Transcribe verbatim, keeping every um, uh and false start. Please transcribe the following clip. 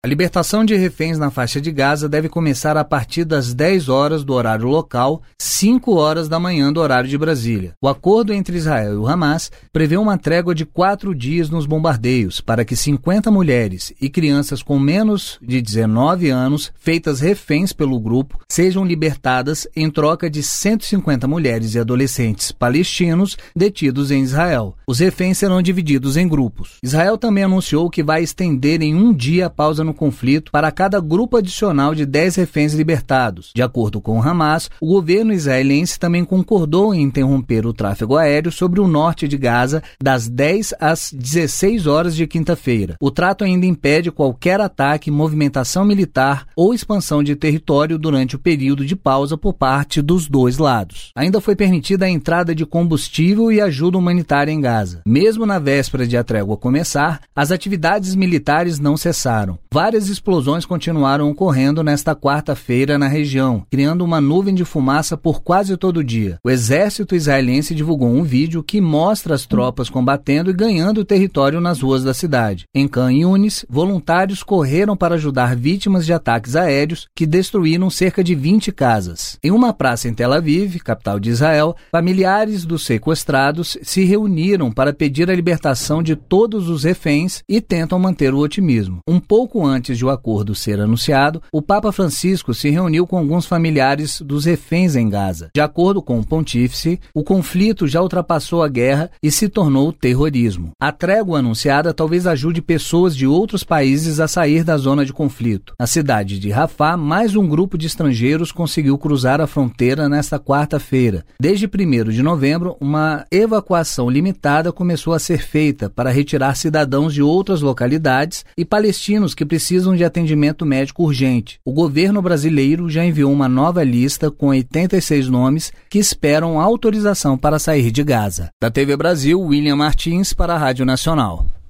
A libertação de reféns na faixa de Gaza deve começar a partir das dez horas do horário local, cinco horas da manhã do horário de Brasília. O acordo entre Israel e o Hamas prevê uma trégua de quatro dias nos bombardeios para que cinquenta mulheres e crianças com menos de dezenove anos, feitas reféns pelo grupo, sejam libertadas em troca de cento e cinquenta mulheres e adolescentes palestinos detidos em Israel. Os reféns serão divididos em grupos. Israel também anunciou que vai estender em um dia a pausa no conflito para cada grupo adicional de dez reféns libertados. De acordo com o Hamas, o governo israelense também concordou em interromper o tráfego aéreo sobre o norte de Gaza das dez às dezesseis horas de quinta-feira. O trato ainda impede qualquer ataque, movimentação militar ou expansão de território durante o período de pausa por parte dos dois lados. Ainda foi permitida a entrada de combustível e ajuda humanitária em Gaza. Mesmo na véspera de a trégua começar, as atividades militares não cessaram. Várias explosões continuaram ocorrendo nesta quarta-feira na região, criando uma nuvem de fumaça por quase todo o dia. O exército israelense divulgou um vídeo que mostra as tropas combatendo e ganhando território nas ruas da cidade. Em Khan Yunis, voluntários correram para ajudar vítimas de ataques aéreos que destruíram cerca de vinte casas. Em uma praça em Tel Aviv, capital de Israel, familiares dos sequestrados se reuniram para pedir a libertação de todos os reféns e tentam manter o otimismo. Um pouco antes de o acordo ser anunciado, o Papa Francisco se reuniu com alguns familiares dos reféns em Gaza. De acordo com o pontífice, o conflito já ultrapassou a guerra e se tornou terrorismo. A trégua anunciada talvez ajude pessoas de outros países a sair da zona de conflito. Na cidade de Rafah, mais um grupo de estrangeiros conseguiu cruzar a fronteira nesta quarta-feira. Desde primeiro de novembro, uma evacuação limitada começou a ser feita para retirar cidadãos de outras localidades e palestinos que precisam de atendimento médico urgente. O governo brasileiro já enviou uma nova lista com oitenta e seis nomes que esperam autorização para sair de Gaza. Da T V Brasil, William Martins para a Rádio Nacional.